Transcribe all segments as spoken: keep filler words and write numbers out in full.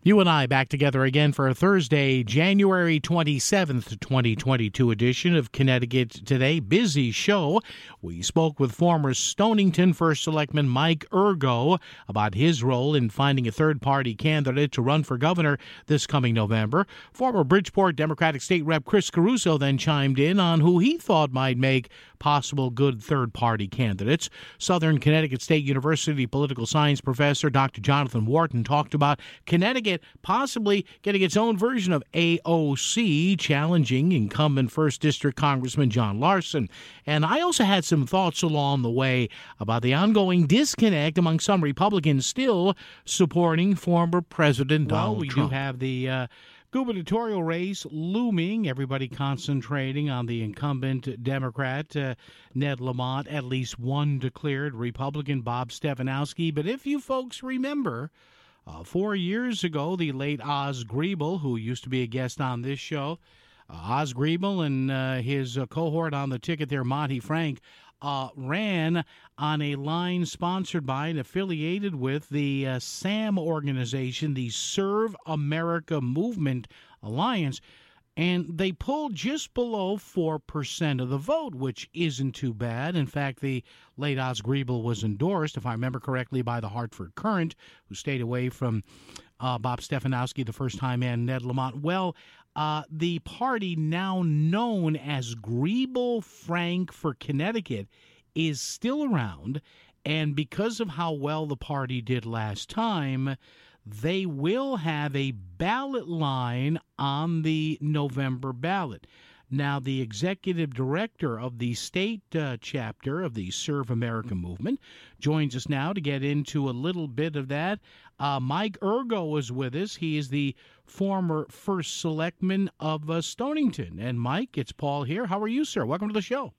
You and I back together again for a Thursday, January twenty-seventh, twenty twenty-two edition of Connecticut Today. Busy show. We spoke with former Stonington First Selectman Mike Urgo about his role in finding a third-party candidate to run for governor this coming November. Former Bridgeport Democratic State Rep Chris Caruso then chimed in on who he thought might make possible good third-party candidates. Southern Connecticut State University political science professor Doctor Jonathan Wharton talked about Connecticut possibly getting its own version of A O C, challenging incumbent first District Congressman John Larson. And I also had some thoughts along the way about the ongoing disconnect among some Republicans still supporting former President Donald well, we Trump. do have the uh, gubernatorial race looming, everybody concentrating on the incumbent Democrat, uh, Ned Lamont, at least one declared Republican, Bob Stefanowski. But if you folks remember, Uh, four years ago, the late Oz Griebel, who used to be a guest on this show, uh, Oz Griebel and uh, his uh, cohort on the ticket there, Monty Frank, uh, ran on a line sponsored by and affiliated with the uh, SAM organization, the Serve America Movement Alliance, and they pulled just below four percent of the vote, which isn't too bad. In fact, the late Oz Griebel was endorsed, if I remember correctly, by the Hartford Courant, who stayed away from uh, Bob Stefanowski the first time, and Ned Lamont. Well, uh, the party now known as Griebel Frank for Connecticut is still around, and because of how well the party did last time, they will have a ballot line on the November ballot. Now, the executive director of the state uh, chapter of the Serve America movement joins us now to get into a little bit of that. Uh, Mike Urgo is with us. He is the former first selectman of uh, Stonington. And, Mike, it's Paul here. How are you, sir? Welcome to the show.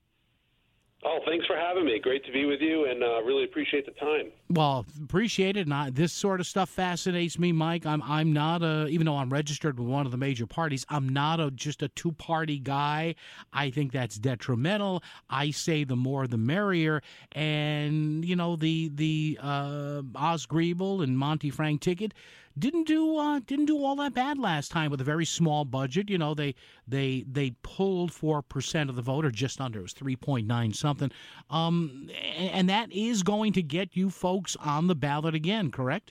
Oh, thanks for having me. Great to be with you, and uh, really appreciate the time. Well, appreciate it. And I, this sort of stuff fascinates me, Mike. I'm I'm not a, even though I'm registered with one of the major parties, I'm not a just a two-party guy. I think that's detrimental. I say the more the merrier. And you know, the the uh, Oz Griebel and Monty Frank ticket didn't do uh, didn't do all that bad last time with a very small budget. You know, they they they pulled four percent of the vote, or just under. It was three point nine something, um, and, and that is going to get you folks on the ballot again, correct?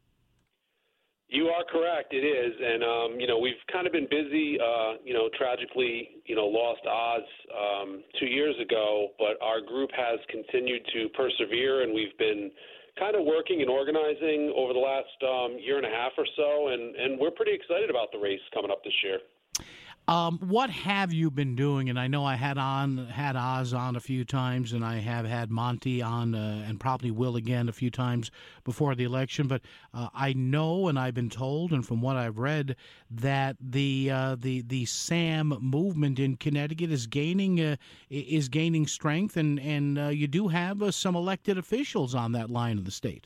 You are correct. It is, and um, you know, we've kind of been busy. Uh, you know, tragically, you know, lost Oz um, two years ago, but our group has continued to persevere, and we've been kind of working and organizing over the last um, year and a half or so, and, and we're pretty excited about the race coming up this year. Um, what have you been doing? And I know I had on had Oz on a few times, and I have had Monty on, uh, and probably will again a few times before the election. But uh, I know, and I've been told, and from what I've read, that the uh, the the SAM movement in Connecticut is gaining uh, is gaining strength, and and uh, you do have uh, some elected officials on that line of the state.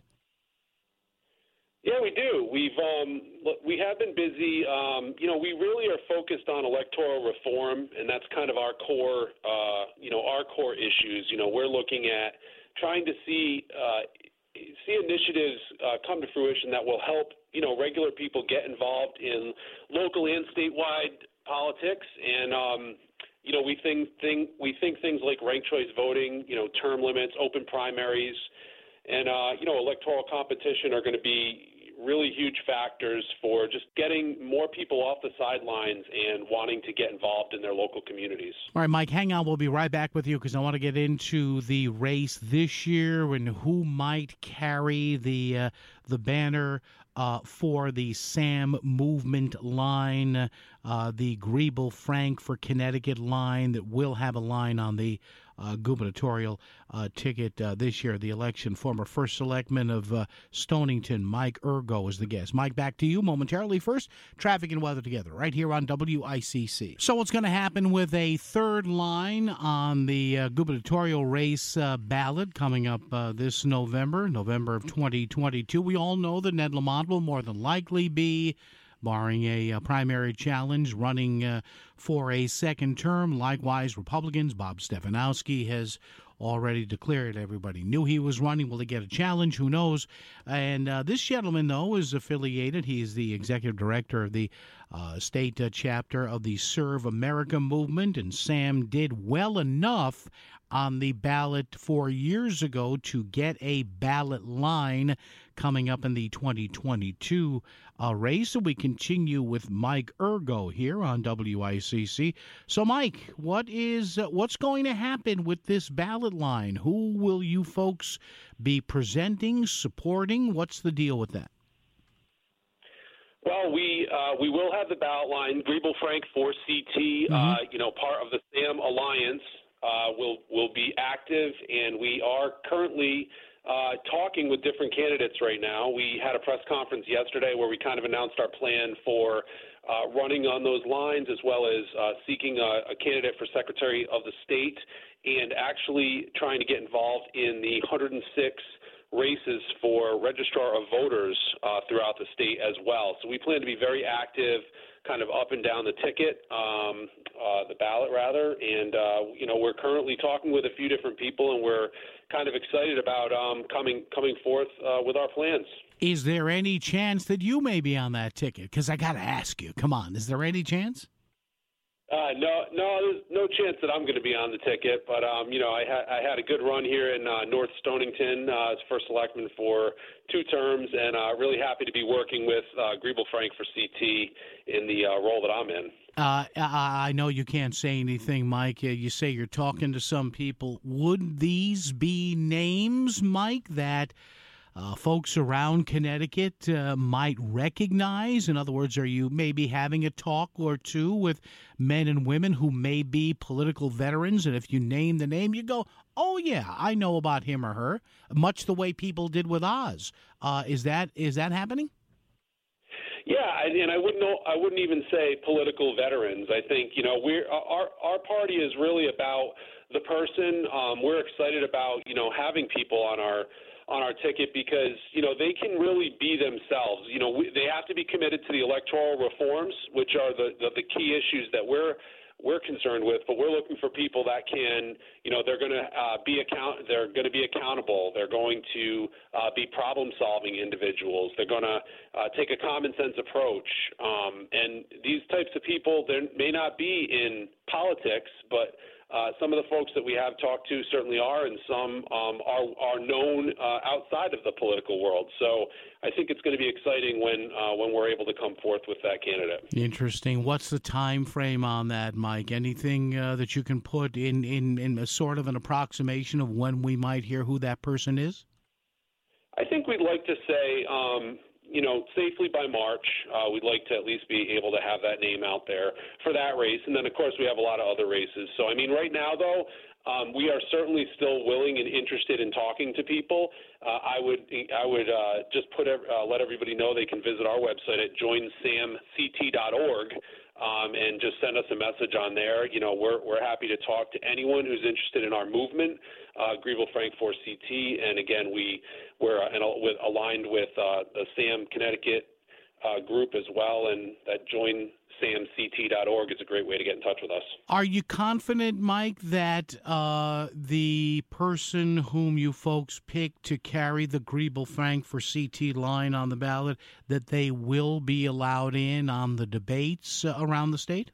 Yeah, we do. We've um, we have been busy. Um, you know, we really are focused on electoral reform, and that's kind of our core, uh, you know, our core issues. You know, we're looking at trying to see uh, see initiatives uh, come to fruition that will help, you know, regular people get involved in local and statewide politics. And um, you know, we think thing we think things like ranked choice voting, you know, term limits, open primaries, and uh, you know, electoral competition are going to be really huge factors for just getting more people off the sidelines and wanting to get involved in their local communities. All right, Mike, hang on. We'll be right back with you because I want to get into the race this year and who might carry the uh, the banner uh, for the SAM movement line, uh, the Griebel Frank for Connecticut line that will have a line on the Uh, gubernatorial uh, ticket uh, this year, the election. Former first selectman of uh, Stonington, Mike Urgo, is the guest. Mike, back to you momentarily. First, traffic and weather together right here on W I C C. So what's going to happen with a third line on the uh, gubernatorial race uh, ballot coming up uh, this November, November of twenty twenty-two? We all know that Ned Lamont will more than likely be barring a, a primary challenge, running uh, for a second term. Likewise, Republicans, Bob Stefanowski has already declared. Everybody knew he was running. Will he get a challenge? Who knows? And uh, this gentleman, though, is affiliated. He is the executive director of the uh, state uh, chapter of the Serve America movement, and Sam did well enough on the ballot four years ago to get a ballot line coming up in the twenty twenty-two uh, race. So we continue with Mike Urgo here on W I C C. So, Mike, what is uh, what's going to happen with this ballot line? Who will you folks be presenting, supporting? What's the deal with that? Well, we uh, we will have the ballot line. Griebel Frank for C T, mm-hmm. uh, you know, part of the SAM Alliance. Uh, will will be active, and we are currently uh, talking with different candidates right now. We had a press conference yesterday where we kind of announced our plan for uh, running on those lines, as well as uh, seeking a, a candidate for Secretary of the State, and actually trying to get involved in the one hundred six races for Registrar of Voters uh, throughout the state as well. So we plan to be very active, kind of up and down the ticket, um, uh, the ballot rather, and uh, you know we're currently talking with a few different people, and we're kind of excited about um, coming coming forth uh, with our plans. Is there any chance that you may be on that ticket? Because I got to ask you, come on, is there any chance? Uh, no, no, there's no chance that I'm going to be on the ticket, but, um, you know, I, ha- I had a good run here in uh, North Stonington uh, as first selectman for two terms, and uh, really happy to be working with uh, Griebel Frank for C T in the uh, role that I'm in. Uh, I know you can't say anything, Mike. You say you're talking to some people. Would these be names, Mike, that Uh, folks around Connecticut uh, might recognize? In other words, are you maybe having a talk or two with men and women who may be political veterans, and if you name the name, you go, oh, yeah, I know about him or her, much the way people did with Oz. Uh, is that is that happening? Yeah, and I wouldn't know, I wouldn't even say political veterans. I think, you know, we're our our party is really about the person. Um, we're excited about, you know, having people on our on our ticket because, you know, they can really be themselves. You know, we, they have to be committed to the electoral reforms, which are the, the, the key issues that we're we're concerned with. But we're looking for people that can, you know, they're going to uh, be account they're going to be accountable. They're going to uh, be problem-solving individuals. They're going to uh, take a common sense approach. Um, and these types of people, they may not be in politics, but Uh, some of the folks that we have talked to certainly are, and some um, are, are known uh, outside of the political world. So I think it's going to be exciting when uh, when we're able to come forth with that candidate. Interesting. What's the time frame on that, Mike? Anything uh, that you can put in, in, in a sort of an approximation of when we might hear who that person is? I think we'd like to say, um, you know, safely by March. Uh, we'd like to at least be able to have that name out there for that race. And then, of course, we have a lot of other races. So, I mean, right now, though, um, we are certainly still willing and interested in talking to people. Uh, I would I would uh, just put uh, let everybody know they can visit our website at join sam c t dot org um, and just send us a message on there. You know, we're we're happy to talk to anyone who's interested in our movement, uh, Griebel Frank for C T. And again, we we're uh, and, uh, with, aligned with uh, the SAM Connecticut uh, group as well, and that join sam c t dot org is a great way to get in touch with us. Are you confident, Mike, that uh, the person whom you folks pick to carry the Griebel Frank for C T line on the ballot, that they will be allowed in on the debates uh, around the state?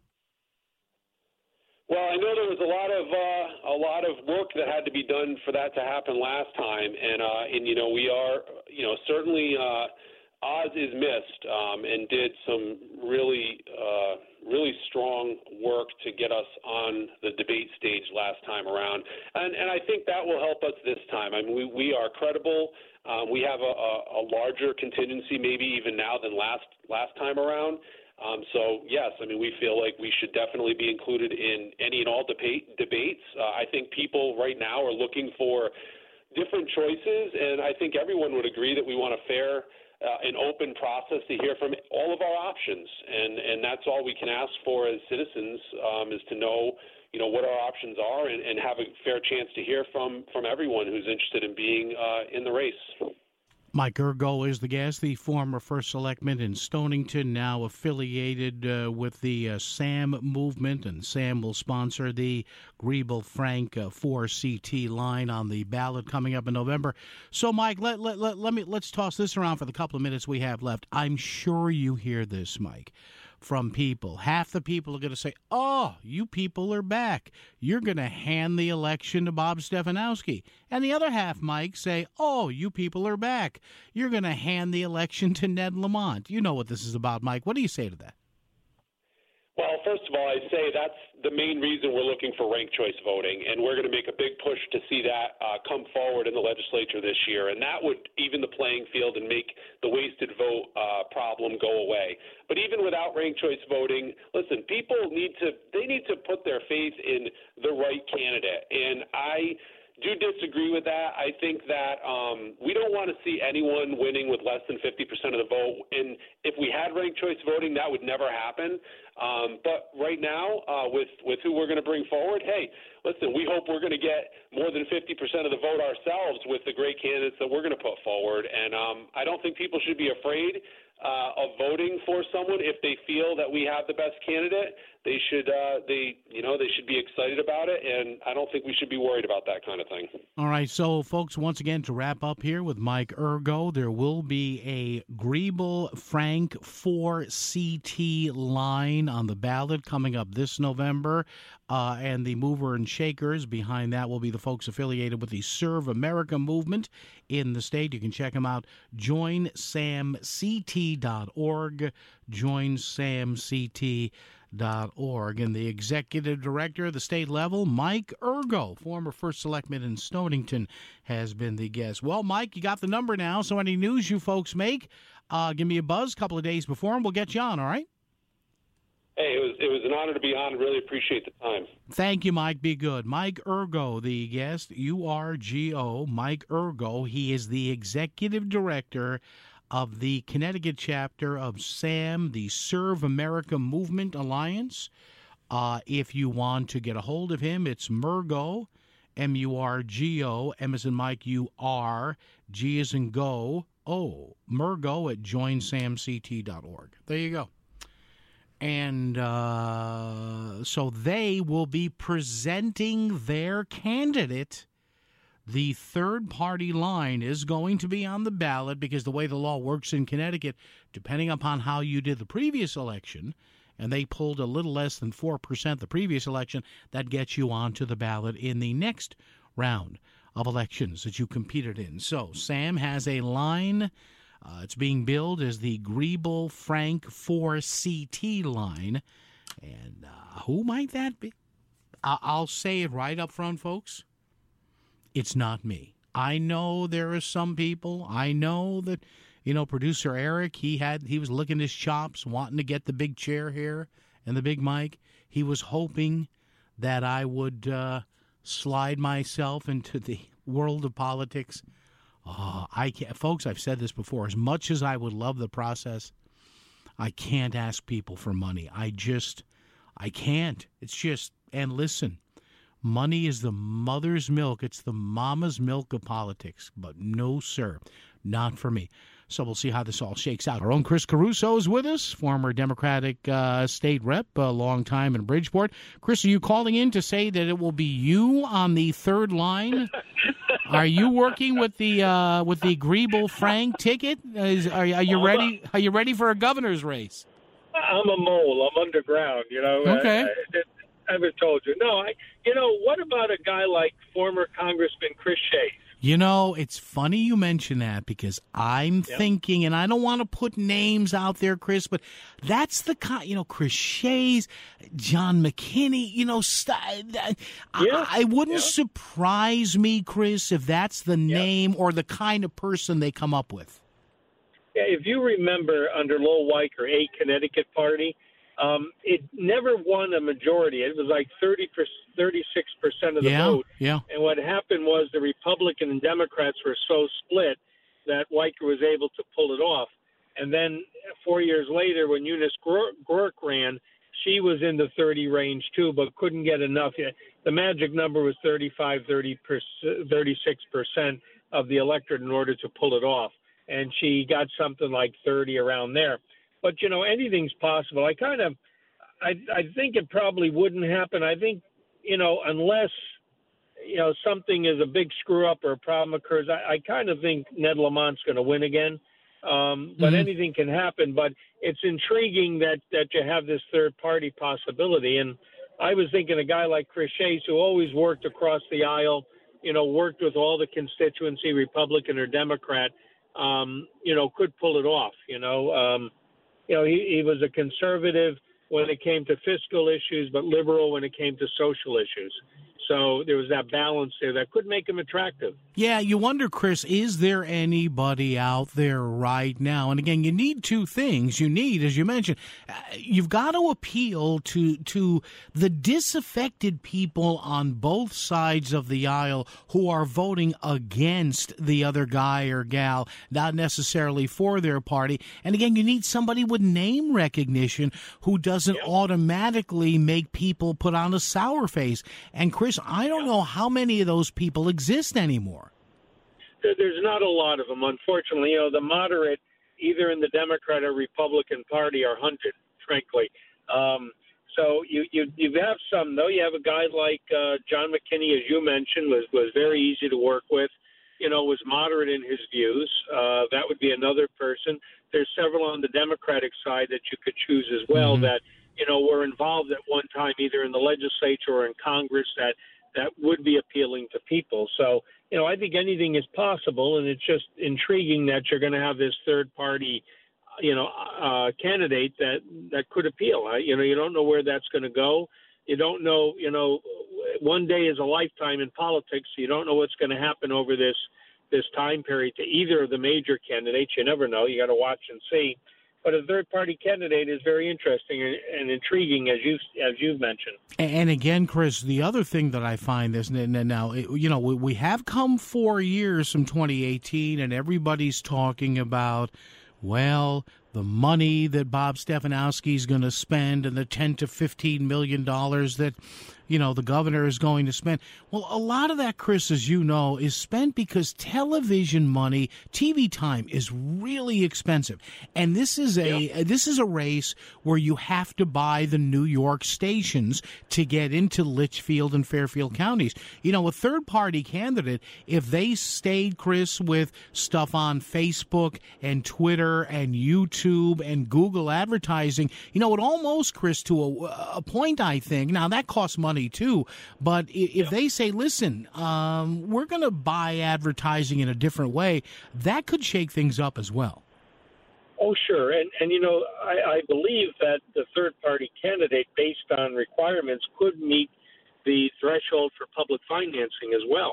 Well, I know there was a lot of uh, a lot of work that had to be done for that to happen last time, and uh, and you know we are you know certainly. Uh, Oz is missed um, and did some really, uh, really strong work to get us on the debate stage last time around. And, and I think that will help us this time. I mean, we, we are credible. Um, we have a, a, a larger contingency maybe even now than last last time around. Um, so, yes, I mean, we feel like we should definitely be included in any and all debate, debates. Uh, I think people right now are looking for different choices, and I think everyone would agree that we want a fair Uh, an open process to hear from all of our options, and and that's all we can ask for as citizens um, is to know, you know, what our options are and, and have a fair chance to hear from from everyone who's interested in being uh, in the race. Mike Urgo is the guest, the former first selectman in Stonington, now affiliated uh, with the uh, SAM movement, and SAM will sponsor the Griebel-Frank uh, four C T line on the ballot coming up in November. So, Mike, let, let, let, let me let's toss this around for the couple of minutes we have left. I'm sure you hear this, Mike, from people. Half the people are going to say, oh, you people are back. You're going to hand the election to Bob Stefanowski. And the other half, Mike, say, oh, you people are back. You're going to hand the election to Ned Lamont. You know what this is about, Mike. What do you say to that? Well, first of all, I say that's the main reason we're looking for ranked choice voting, and we're going to make a big push to see that uh, come forward in the legislature this year, and that would even the playing field and make the wasted vote uh, problem go away. But even without ranked choice voting, listen, people need to they need to put their faith in the right candidate, and I do disagree with that. I think that um, we don't want to see anyone winning with less than fifty percent of the vote. And if we had ranked choice voting, that would never happen. Um, but right now, uh, with, with who we're going to bring forward, hey, listen, we hope we're going to get more than fifty percent of the vote ourselves with the great candidates that we're going to put forward. And um, I don't think people should be afraid uh, of voting for someone if they feel that we have the best candidate. They should, uh, they, you know, they should be excited about it, and I don't think we should be worried about that kind of thing. All right, so folks, once again, to wrap up here with Mike Urgo, there will be a Griebel-Frank four C T line on the ballot coming up this November, uh, and the mover and shakers behind that will be the folks affiliated with the Serve America movement in the state. You can check them out, join sam c t dot org, join sam c t dot org. And the executive director of the state level, Mike Urgo, former first selectman in Stonington, has been the guest. Well, Mike, you got the number now, so any news you folks make, uh, give me a buzz a couple of days before, and we'll get you on, all right? Hey, it was it was an honor to be on. Really appreciate the time. Thank you, Mike. Be good. Mike Urgo, the guest, U R G O, Mike Urgo. He is the executive director of the Connecticut chapter of SAM, the Serve America Movement Alliance. Uh, if you want to get a hold of him, it's Murgo, M U R G O, M as in Mike, U R, G as in go, O, Murgo at join sam c t dot org. There you go. And uh, so they will be presenting their candidate. The third-party line is going to be on the ballot because the way the law works in Connecticut, depending upon how you did the previous election, and they pulled a little less than four percent the previous election, that gets you onto the ballot in the next round of elections that you competed in. So Sam has a line. Uh, it's being billed as the Griebel-Frank four C T line. And uh, who might that be? I- I'll say it right up front, folks. It's not me. I know there are some people. I know that, you know, producer Eric, he had he was licking his chops, wanting to get the big chair here and the big mic. He was hoping that I would uh, slide myself into the world of politics. Oh, I can't, folks, I've said this before. As much as I would love the process, I can't ask people for money. I just, I can't. It's just, and listen, money is the mother's milk. It's the mama's milk of politics. But no, sir, not for me. So we'll see how this all shakes out. Our own Chris Caruso is with us, former Democratic uh, state rep, a long time in Bridgeport. Chris, are you calling in to say that it will be you on the third line? Are you working with the uh, with the Griebel-Frank ticket? Is, are, are you ready? Are you ready for a governor's race? I'm a mole. I'm underground. You know. Okay. I, I, I haven't told you. No. I. You know. What about a guy like former Congressman Chris Shays? You know, it's funny you mention that because I'm yep. thinking, and I don't want to put names out there, Chris, but that's the kind, you know, Chris Shays, John McKinney, you know, st- I, yeah. I wouldn't yeah. surprise me, Chris, if that's the name yep. or the kind of person they come up with. Yeah, if you remember under Lowell Weicker, a Connecticut party, um, it never won a majority. It was like thirty percent. thirty-six percent of the yeah, vote. Yeah. And what happened was the Republican and Democrats were so split that Weicker was able to pull it off. And then four years later, when Eunice Gork ran, she was in the thirty range too, but couldn't get enough. The magic number was thirty-five, thirty, thirty-six percent of the electorate in order to pull it off. and she got something like thirty around there. But, you know, anything's possible. I kind of, I, I think it probably wouldn't happen. I think, you know, unless, you know, something is a big screw up or a problem occurs, I, I kind of think Ned Lamont's going to win again. Um, but mm-hmm. anything can happen. But it's intriguing that, that you have this third party possibility. And I was thinking a guy like Chris Shays, who always worked across the aisle, you know, worked with all the constituency, Republican or Democrat, um, you know, could pull it off. You know, um, you know, he, he was a conservative when it came to fiscal issues, but liberal when it came to social issues. So there was that balance there that could make him attractive. Yeah, you wonder, Chris, is there anybody out there right now? And again, you need two things. You need, as you mentioned, uh, you've got to appeal to to the disaffected people on both sides of the aisle who are voting against the other guy or gal, not necessarily for their party. And again, you need somebody with name recognition who doesn't yep. automatically make people put on a sour face. And Chris, I don't know how many of those people exist anymore. There's not a lot of them, unfortunately. You know, the moderate, either in the Democrat or Republican Party, are hunted, frankly. Um, so you, you you have some, though. You have a guy like uh, John McKinney, as you mentioned, was, was very easy to work with, you know, was moderate in his views. Uh, that would be another person. There's several on the Democratic side that you could choose as well mm-hmm. that, you know, were involved at one time either in the legislature or in Congress that that would be appealing to people. So, you know, I think anything is possible, and it's just intriguing that you're going to have this third party, you know, uh, candidate that, that could appeal. I, you know, you don't know where that's going to go. You don't know, you know, one day is a lifetime in politics. So you don't know what's going to happen over this this time period to either of the major candidates. You never know. You got to watch and see. But a third-party candidate is very interesting and, and intriguing, as you as you've mentioned. And again, Chris, the other thing that I find is now, you know, we have come four years from twenty eighteen, and everybody's talking about, well, the money that Bob Stefanowski is going to spend and the ten to fifteen million dollars that, you know, the governor is going to spend. Well, a lot of that, Chris, as you know, is spent because television money, T V time is really expensive. And this is a yeah. this is a race where you have to buy the New York stations to get into Litchfield and Fairfield counties. You know, a third-party candidate, if they stayed, Chris, with stuff on Facebook and Twitter and YouTube and Google advertising, you know, it almost, Chris, to a, a point, I think, now that costs money too, but if yeah. they say, listen, um, we're going to buy advertising in a different way, that could shake things up as well. Oh, sure. And, and you know, I, I believe that the third-party candidate, based on requirements, could meet the threshold for public financing as well.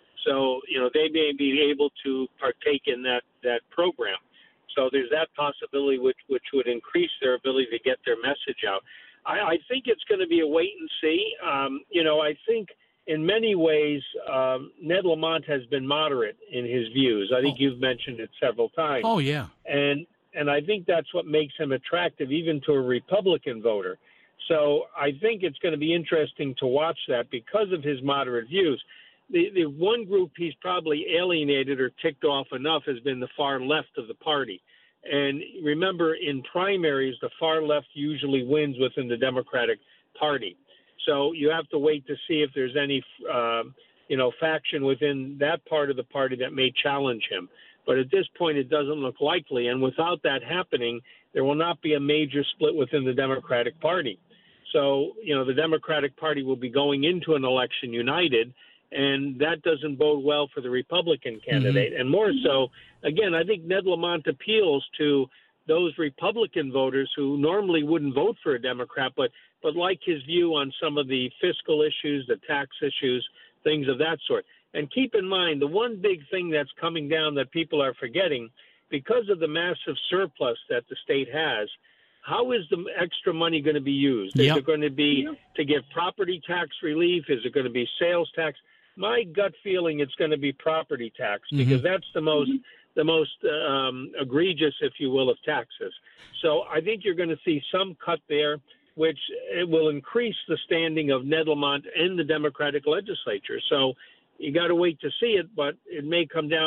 So, you know, they may be able to partake in that, that program. So there's that possibility which, which would increase their ability to get their message out. I, I think it's going to be a wait and see. Um, you know, I think in many ways um, Ned Lamont has been moderate in his views. I think oh. you've mentioned it several times. Oh, yeah. And and I think that's what makes him attractive even to a Republican voter. So I think it's going to be interesting to watch that because of his moderate views. The, the one group he's probably alienated or ticked off enough has been the far left of the party. And remember, in primaries, the far left usually wins within the Democratic Party. So you have to wait to see if there's any, uh, you know, faction within that part of the party that may challenge him. But at this point, it doesn't look likely. And without that happening, there will not be a major split within the Democratic Party. So, you know, the Democratic Party will be going into an election united, and that doesn't bode well for the Republican candidate. Mm-hmm. And more so, again, I think Ned Lamont appeals to those Republican voters who normally wouldn't vote for a Democrat, but but like his view on some of the fiscal issues, the tax issues, things of that sort. And keep in mind, the one big thing that's coming down that people are forgetting, because of the massive surplus that the state has, how is the extra money going to be used? Is yep. it going to be yep. to give property tax relief? Is it going to be sales tax? My gut feeling it's going to be property tax because mm-hmm. that's the most the most um, egregious, if you will, of taxes. So I think you're going to see some cut there, which it will increase the standing of Ned Lamont in the Democratic legislature. So you got to wait to see it, but it may come down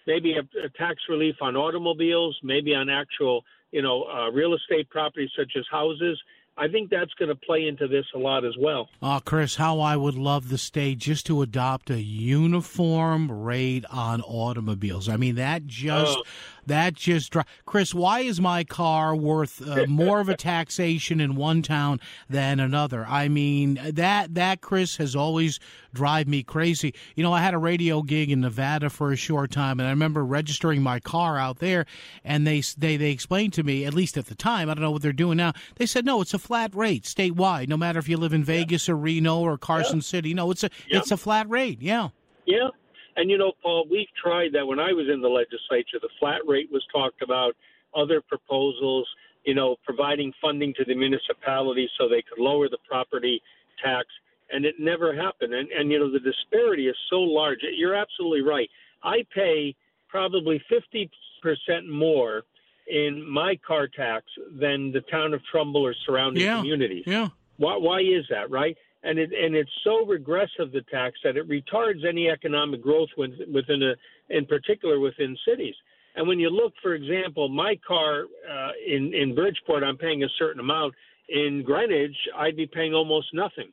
maybe a, a tax relief on automobiles, maybe on actual, you know, uh, real estate properties such as houses. I think that's going to play into this a lot as well. Oh, Chris, how I would love the state just to adopt a uniform rate on automobiles. I mean, that just, oh. that just, Chris, why is my car worth uh, more of a taxation in one town than another? I mean, that, that, Chris, has always drive me crazy. You know, I had a radio gig in Nevada for a short time, and I remember registering my car out there, and they, they, they explained to me, at least at the time, I don't know what they're doing now, they said, no, it's a flat rate statewide, no matter if you live in Vegas yeah. or Reno or Carson yeah. City. No, it's a yeah. it's a flat rate. Yeah. Yeah. And, you know, Paul, we've tried that when I was in the legislature. The flat rate was talked about, other proposals, you know, providing funding to the municipalities so they could lower the property tax, and it never happened. And, and you know, the disparity is so large. You're absolutely right. I pay probably fifty percent more in my car tax than the town of Trumbull or surrounding yeah, communities. Yeah. Why, why is that, right? And it and it's so regressive, the tax, that it retards any economic growth within a, in particular within cities. And when you look, for example, my car uh, in in Bridgeport, I'm paying a certain amount. In Greenwich, I'd be paying almost nothing.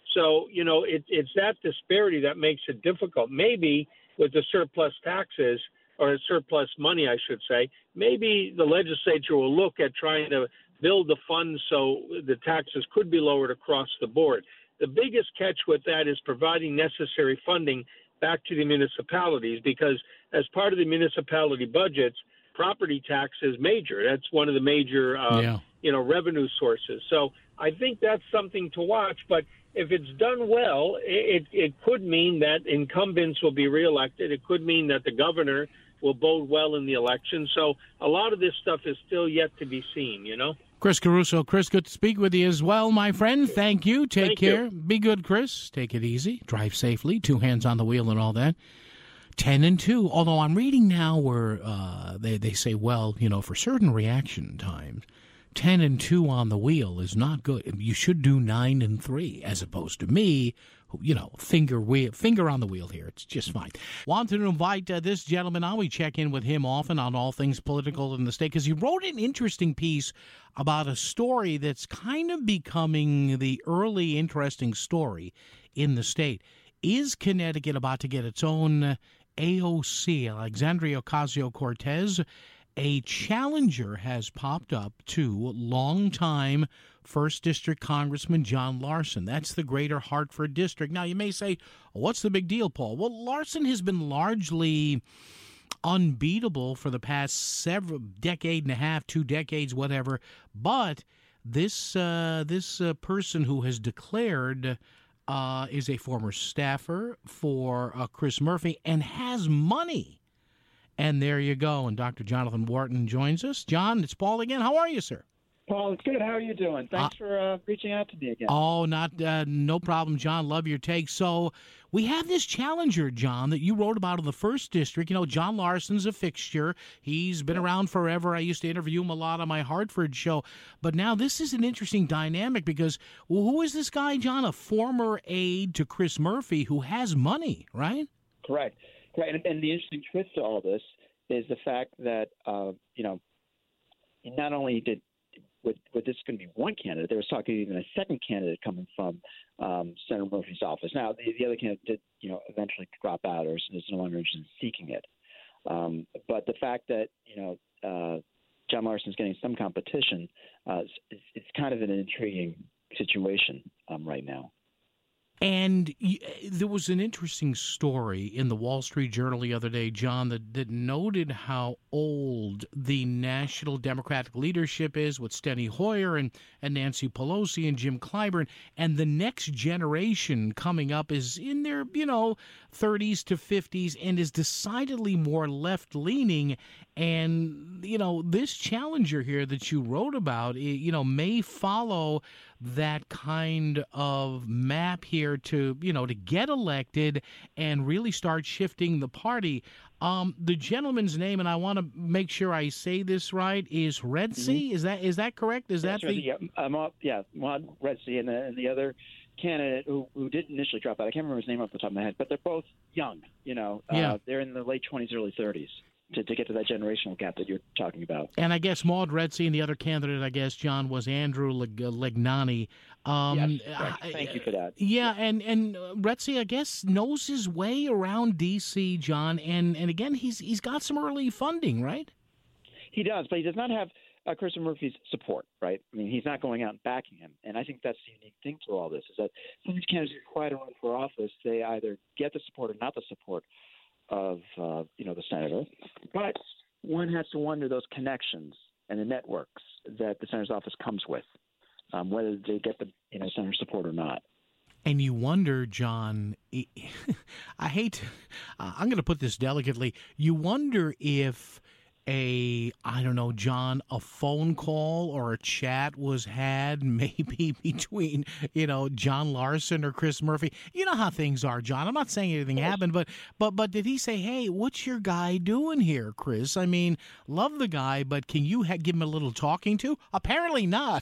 So you know, it, it's that disparity that makes it difficult. Maybe with the surplus taxes, or surplus money, I should say, maybe the legislature will look at trying to build the funds so the taxes could be lowered across the board. The biggest catch with that is providing necessary funding back to the municipalities, because as part of the municipality budgets, property tax is major. That's one of the major, uh, yeah. you know, revenue sources. So I think that's something to watch. But if it's done well, it, it could mean that incumbents will be reelected. It could mean that the governor will bode well in the election. So a lot of this stuff is still yet to be seen, you know? Chris Caruso. Chris, good to speak with you as well, my friend. Thank you. Take Thank care. You. Be good, Chris. Take it easy. Drive safely. Two hands on the wheel and all that. Ten and two. Although I'm reading now where uh, they, they say, well, you know, for certain reaction times, ten and two on the wheel is not good. You should do nine and three, as opposed to me, you know, finger wheel, finger on the wheel here. It's just fine. Wanted to invite uh, this gentleman on. We check in with him often on all things political in the state, because he wrote an interesting piece about a story that's kind of becoming the early interesting story in the state. Is Connecticut about to get its own A O C, Alexandria Ocasio-Cortez? A challenger has popped up to longtime First District Congressman John Larson. That's the Greater Hartford District. Now, you may say, what's the big deal, Paul? Well, Larson has been largely unbeatable for the past several decade and a half, two decades, whatever. But this uh, this uh, person who has declared uh, is a former staffer for uh, Chris Murphy and has money. And there you go. And Doctor Jonathan Wharton joins us. John, it's Paul again. How are you, sir? Paul, it's good. How are you doing? Thanks uh, for uh, reaching out to me again. Oh, not uh, no problem, John. Love your take. So we have this challenger, John, that you wrote about in the first district. You know, John Larson's a fixture. He's been around forever. I used to interview him a lot on my Hartford show. But now this is an interesting dynamic because, well, who is this guy, John? A former aide to Chris Murphy who has money, right? Correct. Right, and, and the interesting twist to all this is the fact that, uh, you know, not only did with, with this going to be one candidate, there was talking even a second candidate coming from um, Senator Murphy's office. Now, the, the other candidate did, you know, eventually drop out or is no longer interested in seeking it. Um, but the fact that, you know, uh, John Larson's getting some competition, uh, it's, it's kind of an intriguing situation um, right now. And there was an interesting story in the Wall Street Journal the other day, John, that, that noted how old the national Democratic leadership is with Steny Hoyer and, and Nancy Pelosi and Jim Clyburn. And the next generation coming up is in their, you know, thirties to fifties and is decidedly more left-leaning. And, you know, this challenger here that you wrote about, you know, may follow that kind of map here to, you know, to get elected and really start shifting the party. Um, the gentleman's name, and I want to make sure I say this right, is Redsey. Mm-hmm. Is that is that correct? Is That's that right. the? Yeah, um, uh, yeah, Juan Redsey, and, uh, and the other candidate who, who did initially drop out. I can't remember his name off the top of my head, but they're both young. You know, yeah. uh, they're in the late twenties, early thirties. To, to get to that generational gap that you're talking about. And I guess Maud Retzi and the other candidate, I guess, John, was Andrew Leg- Legnani. Um, yes, right. Thank you for that. Yeah, and, and Retzi, I guess, knows his way around D C, John. And, and again, he's he's got some early funding, right? He does, but he does not have uh, Christopher Murphy's support, right? I mean, he's not going out and backing him. And I think that's the unique thing to all this, is that some of these candidates who try to run for office, they either get the support or not the support of uh, you know the senator, but one has to wonder those connections and the networks that the senator's office comes with, um, whether they get the you know senator's support or not. And you wonder, John, I hate, to, uh, I'm going to put this delicately, you wonder if a, I don't know, John, a phone call or a chat was had maybe between, you know, John Larson or Chris Murphy. You know how things are, John. I'm not saying anything happened, but but but did he say, hey, what's your guy doing here, Chris? I mean, love the guy, but can you ha- give him a little talking to? Apparently not.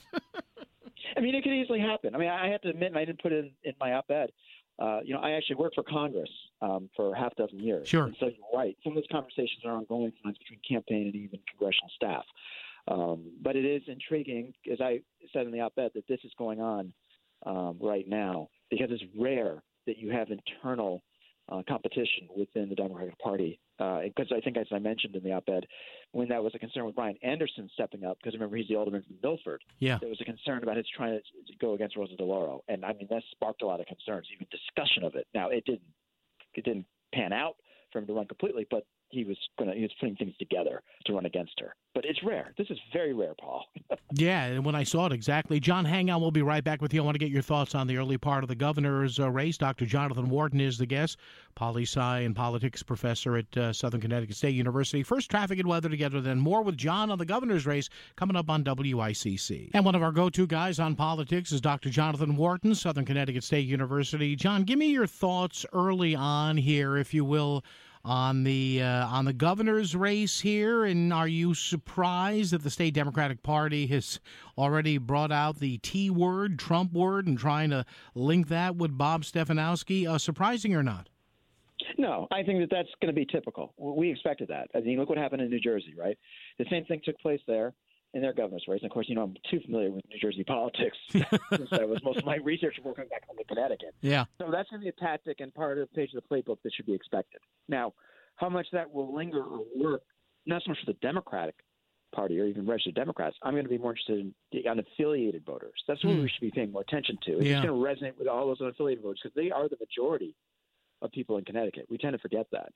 I mean, it could easily happen. I mean, I have to admit, and I didn't put it in, in my op-ed, Uh, you know, I actually worked for Congress um, for half a dozen years. Sure. And so you're right. Some of those conversations are ongoing sometimes between campaign and even congressional staff. Um, but it is intriguing, as I said in the op-ed, that this is going on um, right now because it's rare that you have internal uh, competition within the Democratic Party. Because uh, I think, as I mentioned in the op-ed, when that was a concern with Brian Anderson stepping up, because remember, he's the alderman from Milford, yeah. there was a concern about his trying to go against Rosa DeLauro. And, I mean, that sparked a lot of concerns, even discussion of it. Now, it didn't it didn't pan out for him to run completely, but he was gonna he was putting things together to run against her. But it's rare. This is very rare, Paul. Yeah, and when I saw it exactly. John, hang on. We'll be right back with you. I want to get your thoughts on the early part of the governor's uh, race. Doctor Jonathan Wharton is the guest, poli-sci and politics professor at uh, Southern Connecticut State University. First, traffic and weather together, then more with John on the governor's race coming up on W I C C. And one of our go-to guys on politics is Doctor Jonathan Wharton, Southern Connecticut State University. John, give me your thoughts early on here, if you will, on the uh, on the governor's race here, and are you surprised that the state Democratic Party has already brought out the T word, Trump word, and trying to link that with Bob Stefanowski? Uh, surprising or not? No, I think that that's going to be typical. We expected that. I mean, look what happened in New Jersey, right? The same thing took place there in their governor's race. And of course, you know, I'm too familiar with New Jersey politics. That was most of my research working back home in Connecticut. Yeah. So that's going to be a tactic and part of the page of the playbook that should be expected. Now, how much that will linger or work, not so much for the Democratic Party or even registered Democrats. I'm going to be more interested in the unaffiliated voters. That's what hmm. we should be paying more attention to. It's yeah. going to resonate with all those unaffiliated voters because they are the majority of people in Connecticut. We tend to forget that.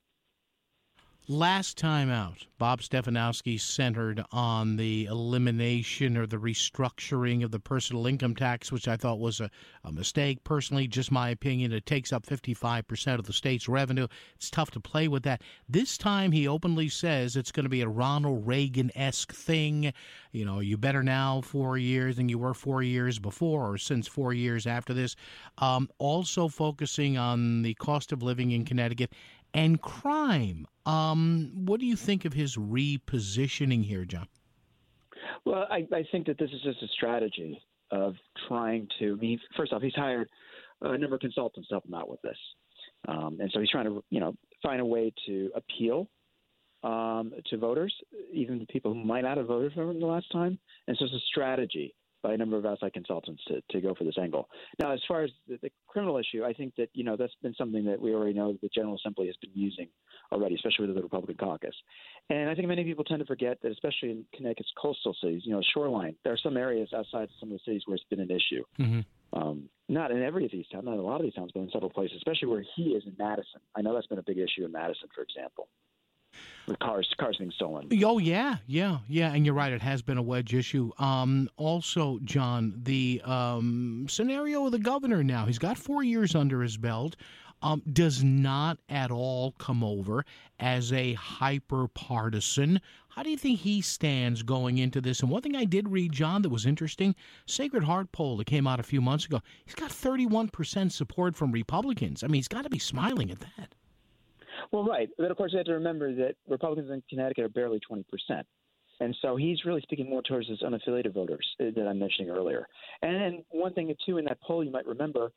Last time out, Bob Stefanowski centered on the elimination or the restructuring of the personal income tax, which I thought was a, a mistake. Personally, just my opinion, it takes up fifty-five percent of the state's revenue. It's tough to play with that. This time, he openly says it's going to be a Ronald Reagan-esque thing. You know, you better now four years than you were four years before or since four years after this. Um, also focusing on the cost of living in Connecticut and crime. Um, what do you think of his repositioning here, John? Well, I, I think that this is just a strategy of trying to. I mean, first off, he's hired a number of consultants to help him out with this, um, and so he's trying to, you know, find a way to appeal um, to voters, even the people who might not have voted for him the last time. And so it's a strategy by a number of outside consultants to, to go for this angle. Now, as far as the, the criminal issue, I think that, you know, that's been something that we already know the General Assembly has been using already, especially with the Republican caucus. And I think many people tend to forget that, especially in Connecticut's coastal cities, you know, shoreline, there are some areas outside some of the cities where it's been an issue. Mm-hmm. Um, not in every of these towns, not in a lot of these towns, but in several places, especially where he is in Madison. I know that's been a big issue in Madison, for example. With cars, cars being stolen. Oh, yeah, yeah, yeah. And you're right. It has been a wedge issue. Um, also, John, the um, scenario of the governor now, he's got four years under his belt, um, does not at all come over as a hyper-partisan. How do you think he stands going into this? And one thing I did read, John, that was interesting, Sacred Heart poll that came out a few months ago, he's got thirty-one percent support from Republicans. I mean, he's got to be smiling at that. Well, right. But, of course, you have to remember that Republicans in Connecticut are barely twenty percent. And so he's really speaking more towards his unaffiliated voters that I'm mentioning earlier. And then one thing, too, in that poll you might remember,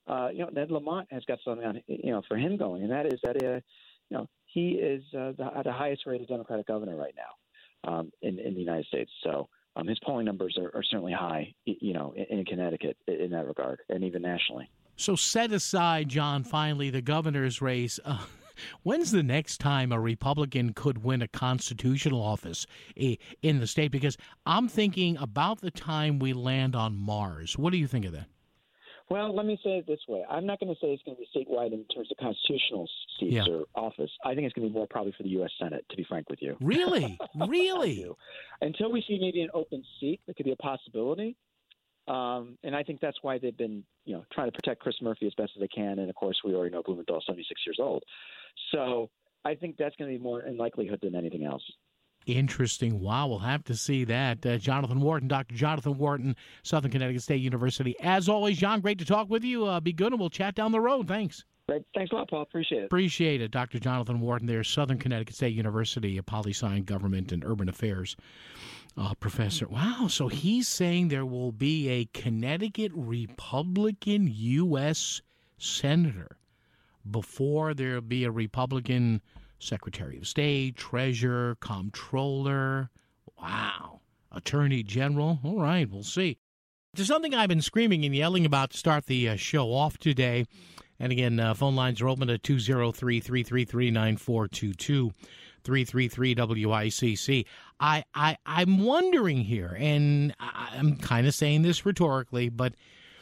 uh, you know, Ned Lamont has got something on, you know, for him going, and that is that, uh, you know, he is uh, the, the highest rated Democratic governor right now um, in, in the United States. So um, his polling numbers are, are certainly high, you know, in, in Connecticut in that regard, and even nationally. So set aside, John, finally, the governor's race. Uh, when's the next time a Republican could win a constitutional office in the state? Because I'm thinking about the time we land on Mars. What do you think of that? Well, let me say it this way. I'm not going to say it's going to be statewide in terms of constitutional seats yeah. or office. I think it's going to be more probably for the U S Senate, to be frank with you. Really? Really? Until we see maybe an open seat, that could be a possibility. Um, and I think that's why they've been, you know, trying to protect Chris Murphy as best as they can. And, of course, we already know Blumenthal is seventy-six years old. So I think that's going to be more in likelihood than anything else. Interesting. Wow, we'll have to see that. Uh, Jonathan Wharton, Doctor Jonathan Wharton, Southern Connecticut State University. As always, John, great to talk with you. Uh, be good, and we'll chat down the road. Thanks. Great. Thanks a lot, Paul. Appreciate it. Appreciate it. Doctor Jonathan Wharton there, Southern Connecticut State University, a poli-sci, government, and urban affairs uh, professor. Wow, so he's saying there will be a Connecticut Republican U S senator before there'll be a Republican Secretary of State, Treasurer, Comptroller, wow, Attorney General. All right, we'll see. There's something I've been screaming and yelling about to start the uh, show off today. And again, uh, phone lines are open at two oh three, three three three, nine four two two, three three three W I C C. I, I, I'm wondering here, and I, I'm kind of saying this rhetorically, but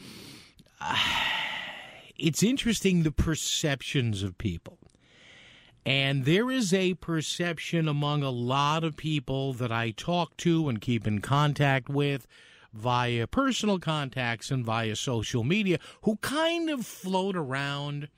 uh, it's interesting the perceptions of people. And there is a perception among a lot of people that I talk to and keep in contact with via personal contacts and via social media who kind of float around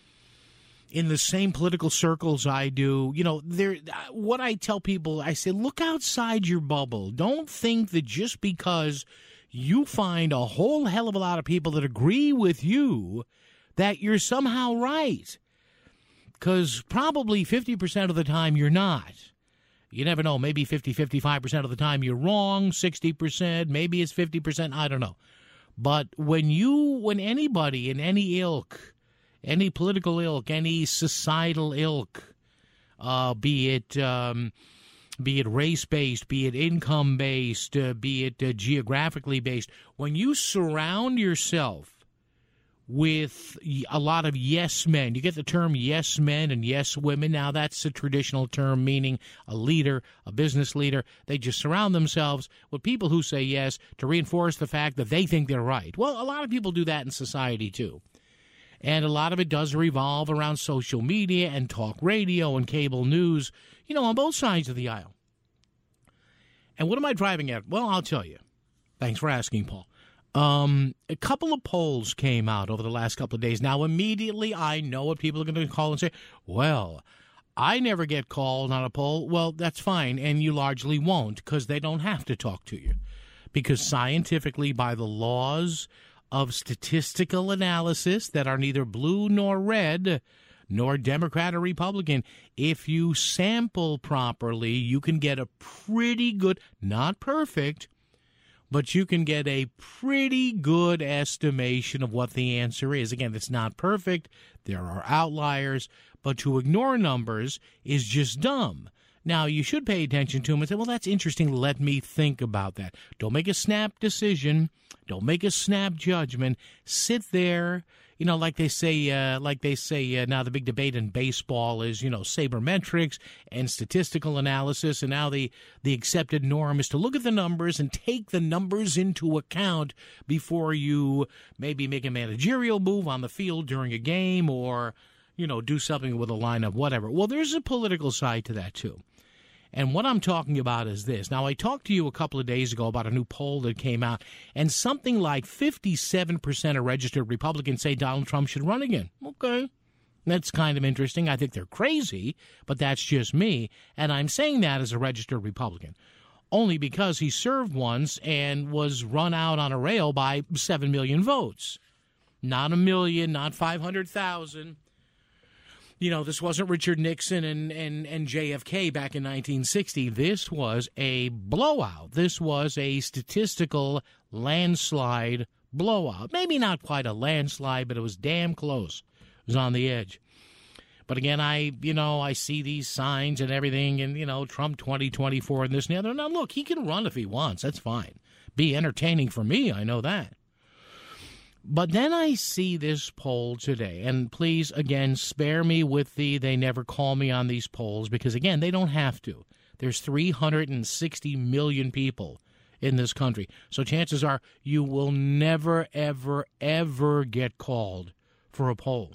in the same political circles I do. You know, there. What I tell people, I say, look outside your bubble. Don't think that just because you find a whole hell of a lot of people that agree with you that you're somehow right. Because probably fifty percent of the time you're not. You never know. Maybe fifty, fifty-five percent of the time you're wrong, sixty percent, maybe it's fifty percent, I don't know. But when you, when anybody in any ilk, any political ilk, any societal ilk, uh, be it um, be it race-based, be it income-based, uh, be it uh, geographically based, when you surround yourself with a lot of yes men. You get the term yes men and yes women. Now, that's a traditional term meaning a leader, a business leader. They just surround themselves with people who say yes to reinforce the fact that they think they're right. Well, a lot of people do that in society, too. And a lot of it does revolve around social media and talk radio and cable news, you know, on both sides of the aisle. And what am I driving at? Well, I'll tell you. Thanks for asking, Paul. Um, a couple of polls came out over the last couple of days. Now, immediately, I know what people are going to call and say, well, I never get called on a poll. Well, that's fine, and you largely won't because they don't have to talk to you. Because scientifically, by the laws of statistical analysis that are neither blue nor red, nor Democrat or Republican, if you sample properly, you can get a pretty good, not perfect, but you can get a pretty good estimation of what the answer is. Again, it's not perfect. There are outliers. But to ignore numbers is just dumb. Now, you should pay attention to them and say, well, that's interesting. Let me think about that. Don't make a snap decision. Don't make a snap judgment. Sit there. You know, like they say, uh, like they say uh, now the big debate in baseball is, you know, sabermetrics and statistical analysis. And now the, the accepted norm is to look at the numbers and take the numbers into account before you maybe make a managerial move on the field during a game or, you know, do something with a lineup, whatever. Well, there's a political side to that, too. And what I'm talking about is this. Now, I talked to you a couple of days ago about a new poll that came out, and something like fifty-seven percent of registered Republicans say Donald Trump should run again. Okay. That's kind of interesting. I think they're crazy, but that's just me. And I'm saying that as a registered Republican, only because he served once and was run out on a rail by seven million votes. Not a million, not five hundred thousand. You know, this wasn't Richard Nixon and, and, and J F K back in nineteen sixty. This was a blowout. This was a statistical landslide blowout. Maybe not quite a landslide, but it was damn close. It was on the edge. But again, I, you know, I see these signs and everything, and, you know, Trump twenty twenty-four and this and the other. Now, look, he can run if he wants. That's fine. Be entertaining for me. I know that. But then I see this poll today, and please, again, spare me with the they never call me on these polls, because, again, they don't have to. There's three hundred sixty million people in this country. So chances are you will never, ever, ever get called for a poll.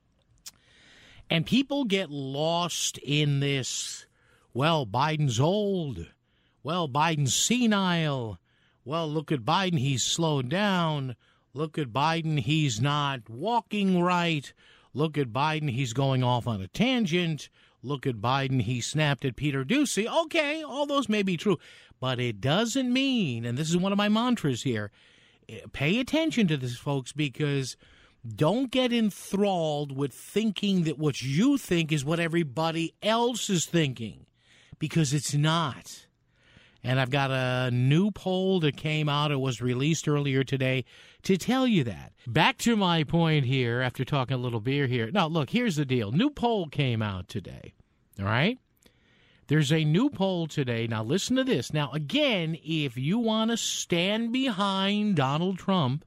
And people get lost in this, well, Biden's old. Well, Biden's senile. Well, look at Biden, he's slowed down. Look at Biden, he's not walking right. Look at Biden, he's going off on a tangent. Look at Biden, he snapped at Peter Doocy. Okay, all those may be true. But it doesn't mean, and this is one of my mantras here, pay attention to this, folks, because don't get enthralled with thinking that what you think is what everybody else is thinking, because it's not. And I've got a new poll that came out. It was released earlier today to tell you that. Back to my point here after talking a little beer here. Now, look, here's the deal. New poll came out today, all right? There's a new poll today. Now, listen to this. Now, again, if you want to stand behind Donald Trump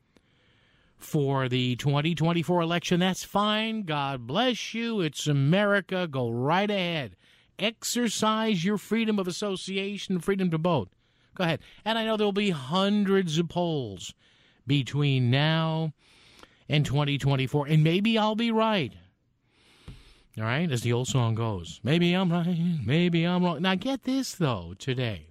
for the twenty twenty-four election, that's fine. God bless you. It's America. Go right ahead. Exercise your freedom of association, freedom to vote. Go ahead. And I know there will be hundreds of polls between now and twenty twenty-four, and maybe I'll be right. All right, as the old song goes. Maybe I'm right, maybe I'm wrong. Now, get this, though, today.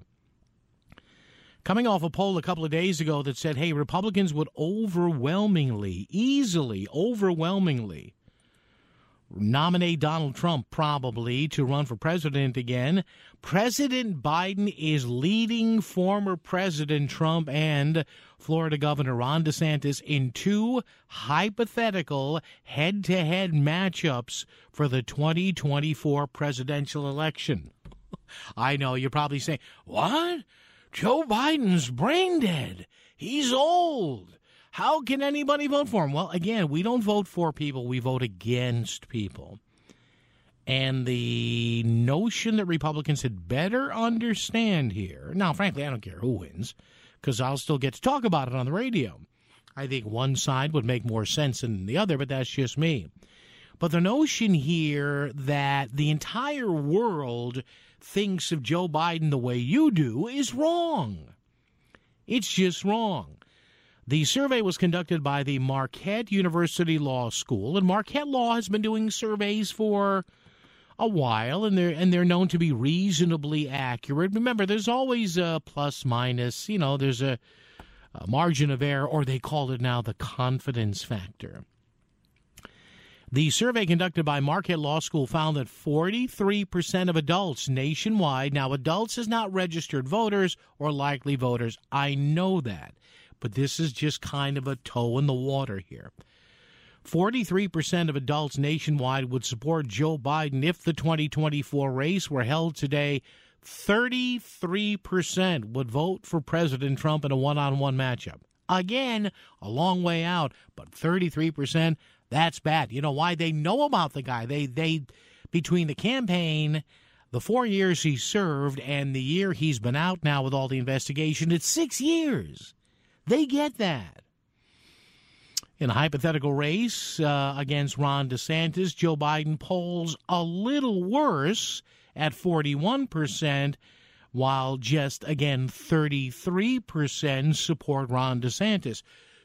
Coming off a poll a couple of days ago that said, hey, Republicans would overwhelmingly, easily, overwhelmingly nominate Donald Trump probably to run for president again. President Biden is leading former President Trump and Florida Governor Ron DeSantis in two hypothetical head-to-head matchups for the twenty twenty-four presidential election. I know you're probably saying, what? Joe Biden's brain dead. He's old. How can anybody vote for him? Well, again, we don't vote for people. We vote against people. And the notion that Republicans had better understand here, now, frankly, I don't care who wins, because I'll still get to talk about it on the radio. I think one side would make more sense than the other, but that's just me. But the notion here that the entire world thinks of Joe Biden the way you do is wrong. It's just wrong. The survey was conducted by the Marquette University Law School, and Marquette Law has been doing surveys for a while, and they're and they're known to be reasonably accurate. Remember, there's always a plus minus, you know, there's a, a margin of error, or they call it now the confidence factor. The survey conducted by Marquette Law School found that forty-three percent of adults nationwide, now adults is not registered voters or likely voters, I know that, but this is just kind of a toe in the water here. forty-three percent of adults nationwide would support Joe Biden if the twenty twenty-four race were held today. thirty-three percent would vote for President Trump in a one-on-one matchup. Again, a long way out, but thirty-three percent, that's bad. You know why? They know about the guy. They, they, between the campaign, the four years he served, and the year he's been out now with all the investigation, it's six years. They get that. In a hypothetical race uh, against Ron DeSantis, Joe Biden polls a little worse at forty-one percent, while just, again, thirty-three percent support Ron DeSantis.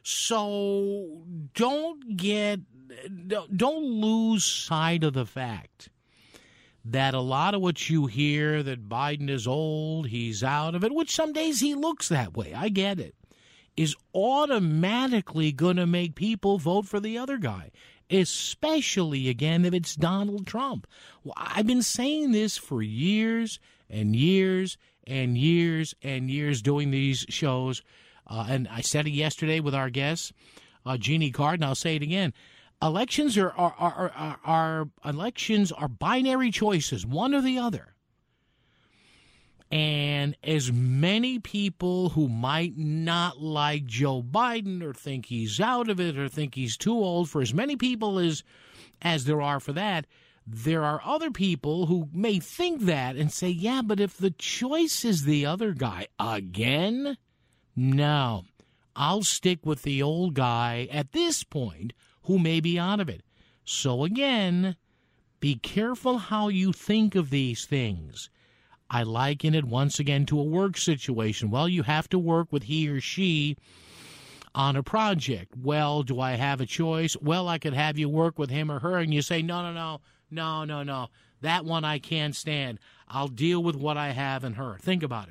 So don't get, don't lose sight of the fact that a lot of what you hear, that Biden is old, he's out of it, which some days he looks that way, I get it, is automatically going to make people vote for the other guy, especially, again, if it's Donald Trump. Well, I've been saying this for years and years and years and years doing these shows, uh, and I said it yesterday with our guest, uh, Jeannie Card, and I'll say it again. Elections are, are, are, are, are elections are binary choices, one or the other. And as many people who might not like Joe Biden or think he's out of it or think he's too old, for as many people as as there are for that, there are other people who may think that and say, yeah, but if the choice is the other guy again, no, I'll stick with the old guy at this point who may be out of it. So again, be careful how you think of these things. I liken it once again to a work situation. Well, you have to work with he or she on a project. Well, do I have a choice? Well, I could have you work with him or her, and you say, no, no, no, no, no, no. That one I can't stand. I'll deal with what I have in her. Think about it.